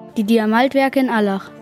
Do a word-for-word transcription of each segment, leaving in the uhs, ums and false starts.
Die Diamantwerke in Allach.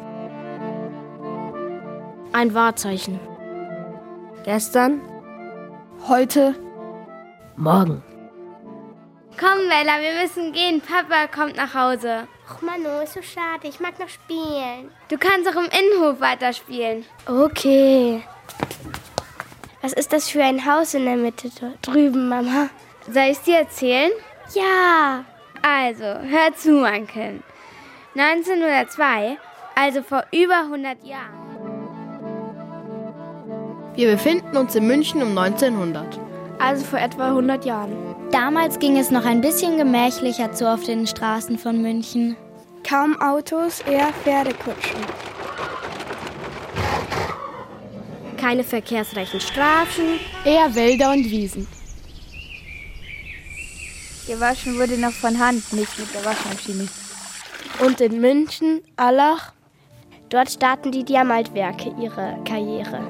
Ein Wahrzeichen. Gestern. Heute. Morgen. Komm, Bella, wir müssen gehen. Papa kommt nach Hause. Ach Manu, ist so schade. Ich mag noch spielen. Du kannst auch im Innenhof weiterspielen. Okay. Was ist das für ein Haus in der Mitte dort drüben, Mama? Soll ich es dir erzählen? Ja. Also, hör zu, mein Kind. neunzehnhundertzwei, also vor über hundert Jahren. Wir befinden uns in München um neunzehnhundert. Also vor etwa hundert Jahren. Damals ging es noch ein bisschen gemächlicher zu auf den Straßen von München. Kaum Autos, eher Pferdekutschen. Keine verkehrsreichen Straßen. Eher Wälder und Wiesen. Gewaschen wurde noch von Hand, nicht mit der Waschmaschine. Und in München, Allach, dort starten die Diamantwerke ihre Karriere.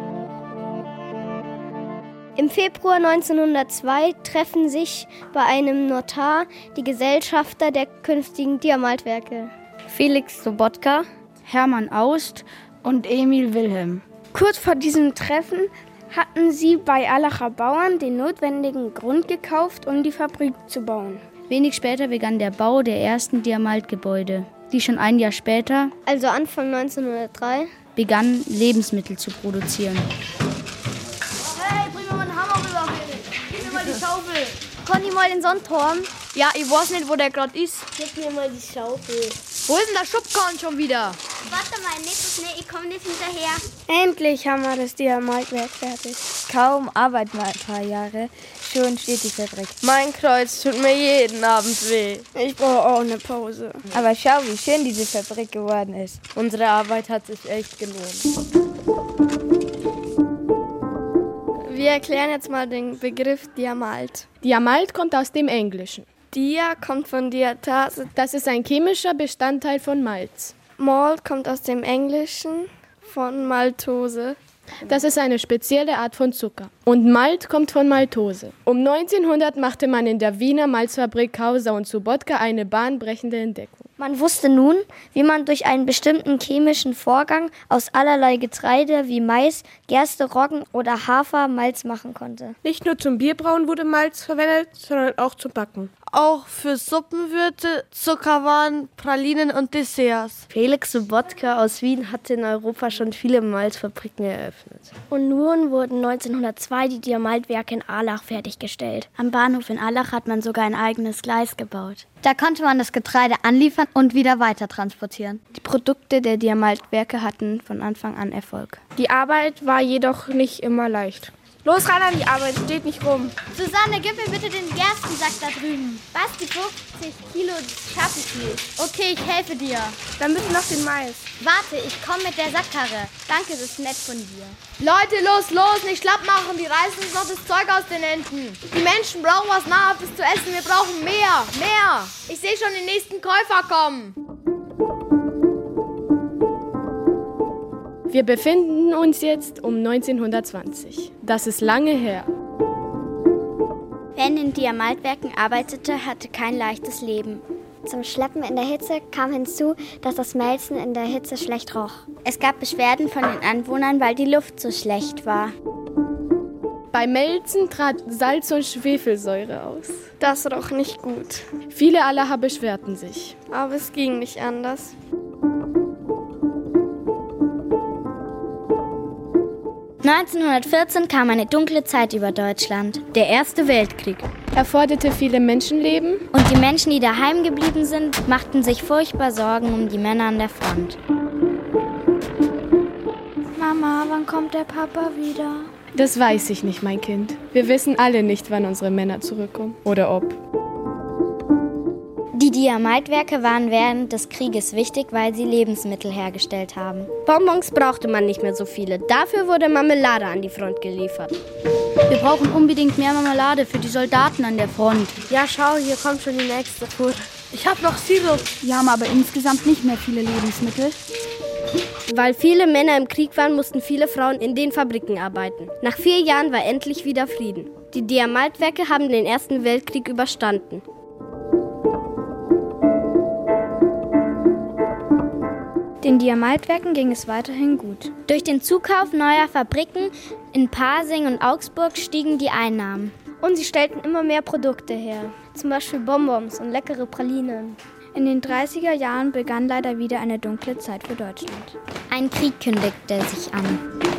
Im Februar neunzehnhundertzwei treffen sich bei einem Notar die Gesellschafter der künftigen Diamantwerke. Felix Sobotka, Hermann Aust und Emil Wilhelm. Kurz vor diesem Treffen hatten sie bei Allacher Bauern den notwendigen Grund gekauft, um die Fabrik zu bauen. Wenig später begann der Bau der ersten Diamantgebäude, die schon ein Jahr später, Also Anfang neunzehnhundertdrei, begannen, Lebensmittel zu produzieren. Hey, bring mir mal einen Hammer rüber, Felix. Gib mir mal die Schaufel. Conny mal den Sonnenturm. Ja, ich weiß nicht, wo der gerade ist. Gib mir mal die Schaufel. Wo ist denn der Schubkorn schon wieder? Warte mal, nicht so schnell, ich komme nicht hinterher. Endlich haben wir das Diamantwerk fertig. Kaum arbeiten wir ein paar Jahre, schon steht die Fabrik. Mein Kreuz tut mir jeden Abend weh. Ich brauche auch eine Pause. Aber schau, wie schön diese Fabrik geworden ist. Unsere Arbeit hat sich echt gelohnt. Wir erklären jetzt mal den Begriff Diamalt. Diamalt kommt aus dem Englischen. Dia kommt von Diatase. Das ist ein chemischer Bestandteil von Malz. Malt kommt aus dem Englischen von Maltose. Das ist eine spezielle Art von Zucker. Und Malt kommt von Maltose. Um neunzehnhundert machte man in der Wiener Malzfabrik Kauser und Sobotka eine bahnbrechende Entdeckung. Man wusste nun, wie man durch einen bestimmten chemischen Vorgang aus allerlei Getreide wie Mais, Gerste, Roggen oder Hafer Malz machen konnte. Nicht nur zum Bierbrauen wurde Malz verwendet, sondern auch zum Backen. Auch für Suppenwürze, Zuckerwaren, Pralinen und Desserts. Felix Sobotka aus Wien hatte in Europa schon viele Malzfabriken eröffnet. Und nun wurden neunzehnhundertzwei die Diamantwerke in Allach fertiggestellt. Am Bahnhof in Allach hat man sogar ein eigenes Gleis gebaut. Da konnte man das Getreide anliefern und wieder weiter transportieren. Die Produkte der Diamantwerke hatten von Anfang an Erfolg. Die Arbeit war jedoch nicht immer leicht. Los, rein an die Arbeit, steht nicht rum. Susanne, gib mir bitte den Gerstensack da drüben. Basti, fünfzig Kilo schaffe ich nicht. Okay, ich helfe dir. Dann bitte noch den Mais. Warte, ich komme mit der Sackkarre. Danke, das ist nett von dir. Leute, los, los, nicht schlapp machen, die reißen uns noch das Zeug aus den Händen. Die Menschen brauchen was Nahrhaftes zu essen, wir brauchen mehr, mehr. Ich sehe schon den nächsten Käufer kommen. Wir befinden uns jetzt um neunzehnhundertzwanzig. Das ist lange her. Wer in den Diamantwerken arbeitete, hatte kein leichtes Leben. Zum Schleppen in der Hitze kam hinzu, dass das Melzen in der Hitze schlecht roch. Es gab Beschwerden von den Anwohnern, weil die Luft so schlecht war. Beim Melzen trat Salz- und Schwefelsäure aus. Das roch nicht gut. Viele Allacher beschwerten sich. Aber es ging nicht anders. neunzehnhundertvierzehn kam eine dunkle Zeit über Deutschland. Der Erste Weltkrieg. Er forderte viele Menschenleben. Und die Menschen, die daheim geblieben sind, machten sich furchtbar Sorgen um die Männer an der Front. Mama, wann kommt der Papa wieder? Das weiß ich nicht, mein Kind. Wir wissen alle nicht, wann unsere Männer zurückkommen. Oder ob. Die Diamantwerke waren während des Krieges wichtig, weil sie Lebensmittel hergestellt haben. Bonbons brauchte man nicht mehr so viele. Dafür wurde Marmelade an die Front geliefert. Wir brauchen unbedingt mehr Marmelade für die Soldaten an der Front. Ja, schau, hier kommt schon die nächste Fuhr. Ich hab noch Sirup. Wir haben aber insgesamt nicht mehr viele Lebensmittel. Weil viele Männer im Krieg waren, mussten viele Frauen in den Fabriken arbeiten. Nach vier Jahren war endlich wieder Frieden. Die Diamantwerke haben den Ersten Weltkrieg überstanden. Den Diamantwerken ging es weiterhin gut. Durch den Zukauf neuer Fabriken in Pasing und Augsburg stiegen die Einnahmen. Und sie stellten immer mehr Produkte her, zum Beispiel Bonbons und leckere Pralinen. In den dreißiger Jahren begann leider wieder eine dunkle Zeit für Deutschland. Ein Krieg kündigte sich an.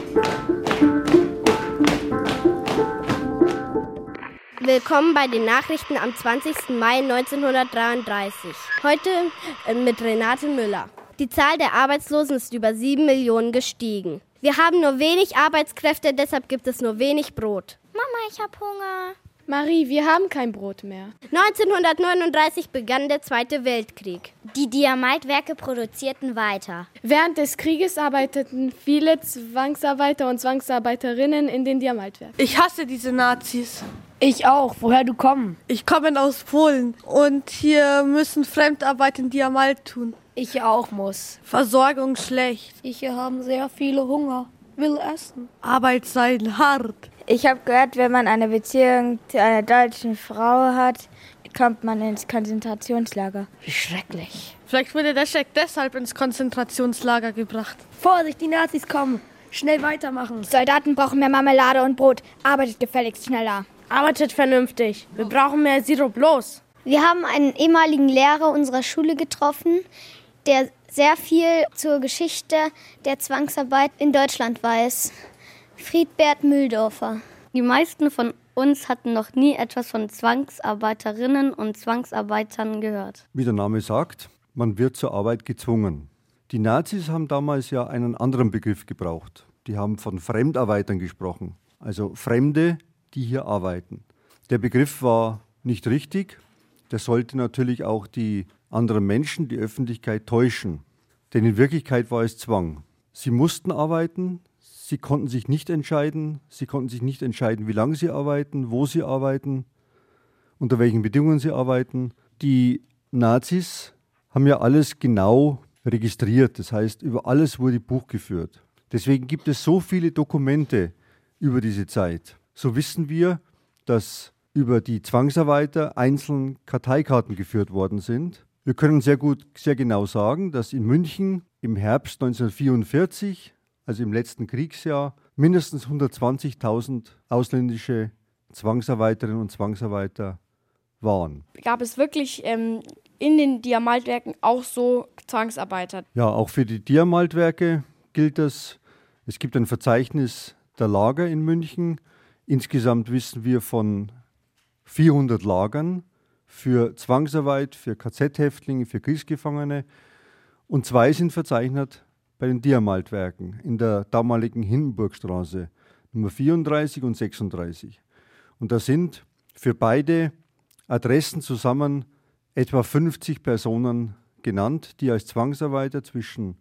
Willkommen bei den Nachrichten am zwanzigsten Mai neunzehnhundertdreiunddreißig. Heute mit Renate Müller. Die Zahl der Arbeitslosen ist über sieben Millionen gestiegen. Wir haben nur wenig Arbeitskräfte, deshalb gibt es nur wenig Brot. Mama, ich hab Hunger. Marie, wir haben kein Brot mehr. neunzehnhundertneununddreißig begann der Zweite Weltkrieg. Die Diamantwerke produzierten weiter. Während des Krieges arbeiteten viele Zwangsarbeiter und Zwangsarbeiterinnen in den Diamantwerken. Ich hasse diese Nazis. Ich auch. Woher du kommst? Ich komme aus Polen und hier müssen Fremdarbeiter in Diamant tun. Ich auch muss. Versorgung schlecht. Ich haben sehr viele Hunger. Will essen. Arbeit sei hart. Ich habe gehört, wenn man eine Beziehung zu einer deutschen Frau hat, kommt man ins Konzentrationslager. Wie schrecklich. Vielleicht wurde der Scheck deshalb ins Konzentrationslager gebracht. Vorsicht, die Nazis kommen. Schnell weitermachen. Die Soldaten brauchen mehr Marmelade und Brot. Arbeitet gefälligst schneller. Arbeitet vernünftig. Wir brauchen mehr Sirup, los. Wir haben einen ehemaligen Lehrer unserer Schule getroffen, der sehr viel zur Geschichte der Zwangsarbeit in Deutschland weiß. Friedbert Mühldorfer. Die meisten von uns hatten noch nie etwas von Zwangsarbeiterinnen und Zwangsarbeitern gehört. Wie der Name sagt, man wird zur Arbeit gezwungen. Die Nazis haben damals ja einen anderen Begriff gebraucht. Die haben von Fremdarbeitern gesprochen, also Fremde, die hier arbeiten. Der Begriff war nicht richtig. Der sollte natürlich auch die anderen Menschen, die Öffentlichkeit täuschen. Denn in Wirklichkeit war es Zwang. Sie mussten arbeiten, sie konnten sich nicht entscheiden, sie konnten sich nicht entscheiden, wie lange sie arbeiten, wo sie arbeiten, unter welchen Bedingungen sie arbeiten. Die Nazis haben ja alles genau registriert, das heißt, über alles wurde Buch geführt. Deswegen gibt es so viele Dokumente über diese Zeit. So wissen wir, dass über die Zwangsarbeiter einzeln Karteikarten geführt worden sind. Wir können sehr gut, sehr genau sagen, dass in München im Herbst neunzehnhundertvierundvierzig, also im letzten Kriegsjahr, mindestens hundertzwanzigtausend ausländische Zwangsarbeiterinnen und Zwangsarbeiter waren. Gab es wirklich ähm, in den Diamantwerken auch so Zwangsarbeiter? Ja, auch für die Diamantwerke gilt das. Es gibt ein Verzeichnis der Lager in München. Insgesamt wissen wir von vierhundert Lagern für Zwangsarbeit, für K Z-Häftlinge, für Kriegsgefangene. Und zwei sind verzeichnet bei den Diamantwerken in der damaligen Hindenburgstraße, Nummer vierunddreißig und sechsunddreißig. Und da sind für beide Adressen zusammen etwa fünfzig Personen genannt, die als Zwangsarbeiter zwischen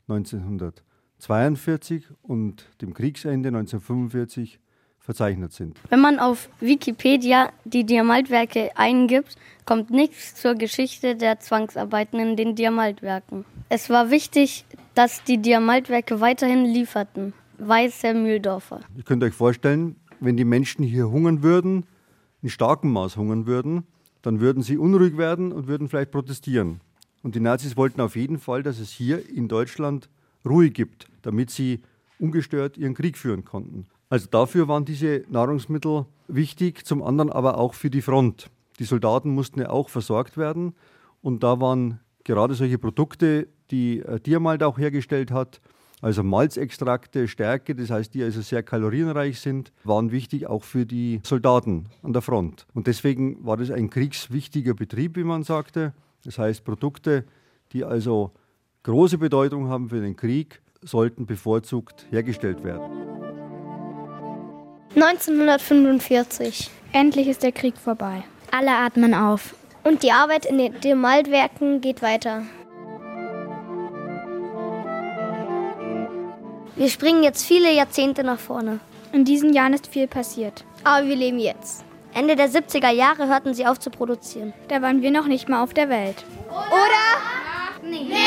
neunzehnhundertzweiundvierzig und dem Kriegsende neunzehnhundertfünfundvierzig verzeichnet sind. Wenn man auf Wikipedia die Diamantwerke eingibt, kommt nichts zur Geschichte der Zwangsarbeiten in den Diamantwerken. Es war wichtig, dass die Diamantwerke weiterhin lieferten, weiß Herr Mühldorfer. Ihr könnt euch vorstellen, wenn die Menschen hier hungern würden, in starkem Maß hungern würden, dann würden sie unruhig werden und würden vielleicht protestieren. Und die Nazis wollten auf jeden Fall, dass es hier in Deutschland Ruhe gibt, damit sie ungestört ihren Krieg führen konnten. Also dafür waren diese Nahrungsmittel wichtig, zum anderen aber auch für die Front. Die Soldaten mussten ja auch versorgt werden und da waren gerade solche Produkte, die Diamalt auch hergestellt hat, also Malzextrakte, Stärke, das heißt, die also sehr kalorienreich sind, waren wichtig auch für die Soldaten an der Front. Und deswegen war das ein kriegswichtiger Betrieb, wie man sagte. Das heißt, Produkte, die also große Bedeutung haben für den Krieg, sollten bevorzugt hergestellt werden. neunzehnhundertfünfundvierzig. Endlich ist der Krieg vorbei. Alle atmen auf. Und die Arbeit in den Diamantwerken geht weiter. Wir springen jetzt viele Jahrzehnte nach vorne. In diesen Jahren ist viel passiert. Aber wir leben jetzt. Ende der siebziger Jahre hörten sie auf zu produzieren. Da waren wir noch nicht mal auf der Welt. Oder? Nee. nee.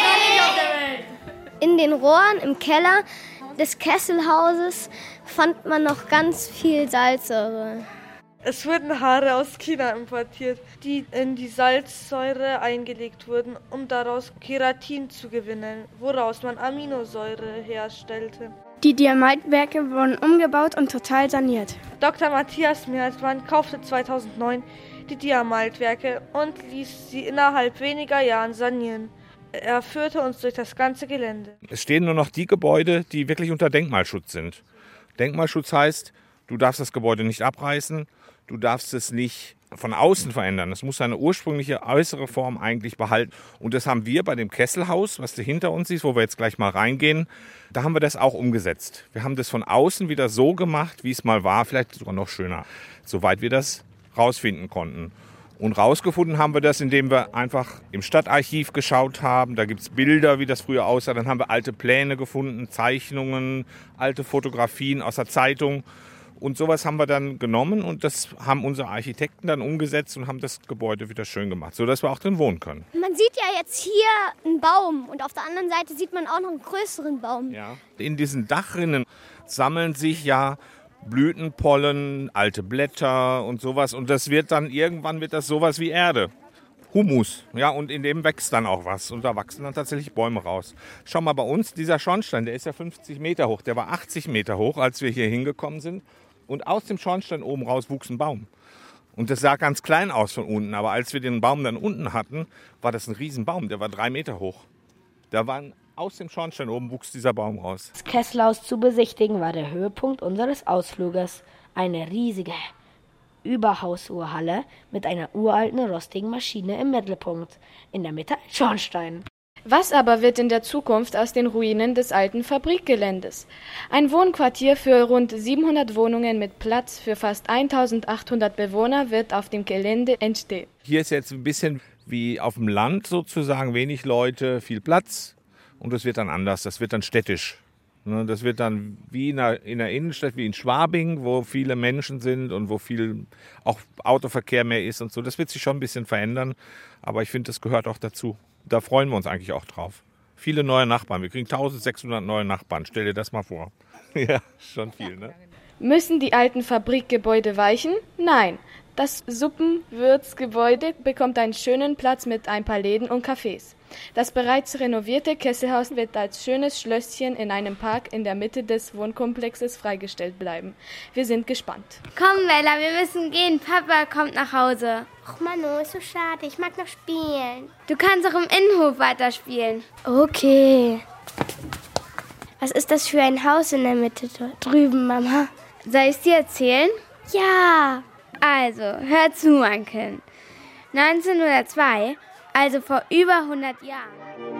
In den Rohren im Keller des Kesselhauses fand man noch ganz viel Salzsäure. Es wurden Haare aus China importiert, die in die Salzsäure eingelegt wurden, um daraus Keratin zu gewinnen, woraus man Aminosäure herstellte. Die Diamantwerke wurden umgebaut und total saniert. Doktor Matthias Mehrtmann kaufte zweitausendneun die Diamantwerke und ließ sie innerhalb weniger Jahren sanieren. Er führte uns durch das ganze Gelände. Es stehen nur noch die Gebäude, die wirklich unter Denkmalschutz sind. Denkmalschutz heißt, du darfst das Gebäude nicht abreißen, du darfst es nicht von außen verändern. Es muss seine ursprüngliche äußere Form eigentlich behalten. Und das haben wir bei dem Kesselhaus, was du hinter uns siehst, wo wir jetzt gleich mal reingehen, da haben wir das auch umgesetzt. Wir haben das von außen wieder so gemacht, wie es mal war, vielleicht sogar noch schöner, soweit wir das rausfinden konnten. Und rausgefunden haben wir das, indem wir einfach im Stadtarchiv geschaut haben. Da gibt es Bilder, wie das früher aussah. Dann haben wir alte Pläne gefunden, Zeichnungen, alte Fotografien aus der Zeitung. Und sowas haben wir dann genommen und das haben unsere Architekten dann umgesetzt und haben das Gebäude wieder schön gemacht, sodass wir auch drin wohnen können. Man sieht ja jetzt hier einen Baum und auf der anderen Seite sieht man auch noch einen größeren Baum. Ja. In diesen Dachrinnen sammeln sich ja Blütenpollen, alte Blätter und sowas. Und das wird dann, irgendwann wird das sowas wie Erde. Humus, ja, und in dem wächst dann auch was. Und da wachsen dann tatsächlich Bäume raus. Schau mal bei uns, dieser Schornstein, der ist ja fünfzig Meter hoch. Der war achtzig Meter hoch, als wir hier hingekommen sind. Und aus dem Schornstein oben raus wuchs ein Baum. Und das sah ganz klein aus von unten. Aber als wir den Baum dann unten hatten, war das ein Riesenbaum. Der war drei Meter hoch. Da waren aus dem Schornstein oben wuchs dieser Baum raus. Das Kesselhaus zu besichtigen war der Höhepunkt unseres Ausfluges. Eine riesige Überhausuhrhalle mit einer uralten rostigen Maschine im Mittelpunkt. In der Mitte ein Schornstein. Was aber wird in der Zukunft aus den Ruinen des alten Fabrikgeländes? Ein Wohnquartier für rund siebenhundert Wohnungen mit Platz für fast eintausendachthundert Bewohner wird auf dem Gelände entstehen. Hier ist jetzt ein bisschen wie auf dem Land sozusagen, wenig Leute, viel Platz und das wird dann anders, das wird dann städtisch. Das wird dann wie in der, in der Innenstadt, wie in Schwabing, wo viele Menschen sind und wo viel auch Autoverkehr mehr ist und so. Das wird sich schon ein bisschen verändern, aber ich finde, das gehört auch dazu. Da freuen wir uns eigentlich auch drauf. Viele neue Nachbarn. Wir kriegen eintausendsechshundert neue Nachbarn. Stell dir das mal vor. Ja, schon viel, ne? Müssen die alten Fabrikgebäude weichen? Nein. Das Suppenwürzgebäude bekommt einen schönen Platz mit ein paar Läden und Cafés. Das bereits renovierte Kesselhaus wird als schönes Schlösschen in einem Park in der Mitte des Wohnkomplexes freigestellt bleiben. Wir sind gespannt. Komm, Bella, wir müssen gehen. Papa kommt nach Hause. Ach Manu, ist so schade. Ich mag noch spielen. Du kannst auch im Innenhof weiterspielen. Okay. Was ist das für ein Haus in der Mitte dort drüben, Mama? Soll ich es dir erzählen? Ja. Also, hör zu, mein Kind. neunzehnhundertzwei, also vor über hundert Jahren.